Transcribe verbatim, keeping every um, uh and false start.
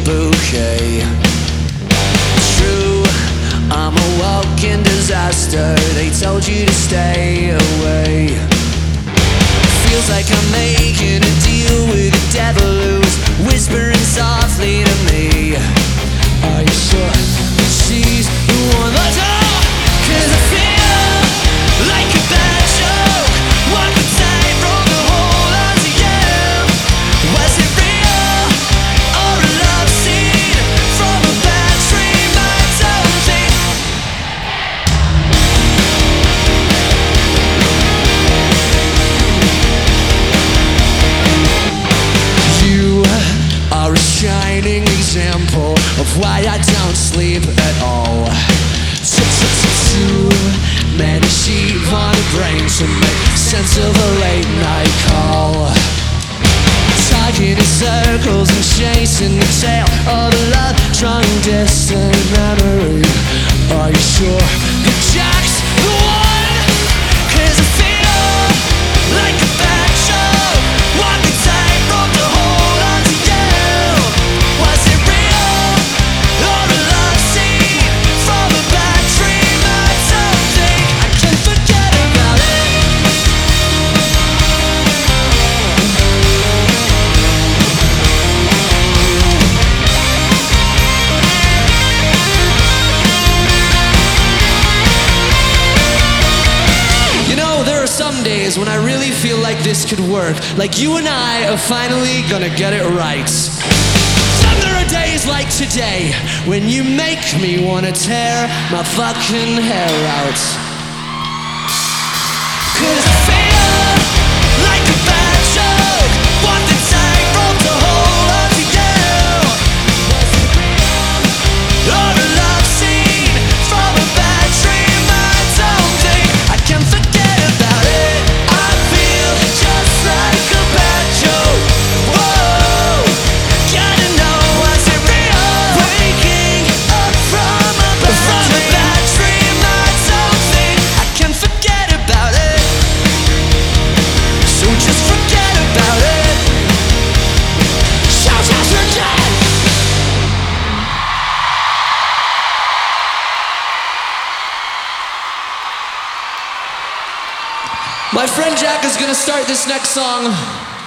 bouquet. True, I'm a walking disaster. They told you to stay away. Feels like I'm making a deal with the devil who's whispering softly to me. Are you sure that she's the one that's all? Cause I feel like a bad joke. What could take from the whole on to you? Was it real or a love scene from a bad dream? I don't think. You are a shining example of why I don't sleep at all. Too many sheep on the brain to make sense of a late night call. Talking in circles and chasing the tail of a love strong distant memory. Are you sure that Jack's the one? Cause I feel like a bad joke. What could take from the hold on to you? Was it real or a love scene from a bad dream? I don't think I can forget about it. You know, there are some days when I really feel like this could work. Like you and I are finally gonna get it right. Then there are days like today when you make me wanna tear my fucking hair out. Cause I feel like a bad joke. What the take from to hold on to you? Was it real or a love scene from a bad dream? I don't think I can forget about it. I feel just like a bad joke. Whoa, gotta know, was it real? Waking up from a bad from a bad dream. I don't think I can forget about it. So just forget about it. So just forget. My friend Jack is gonna start this next song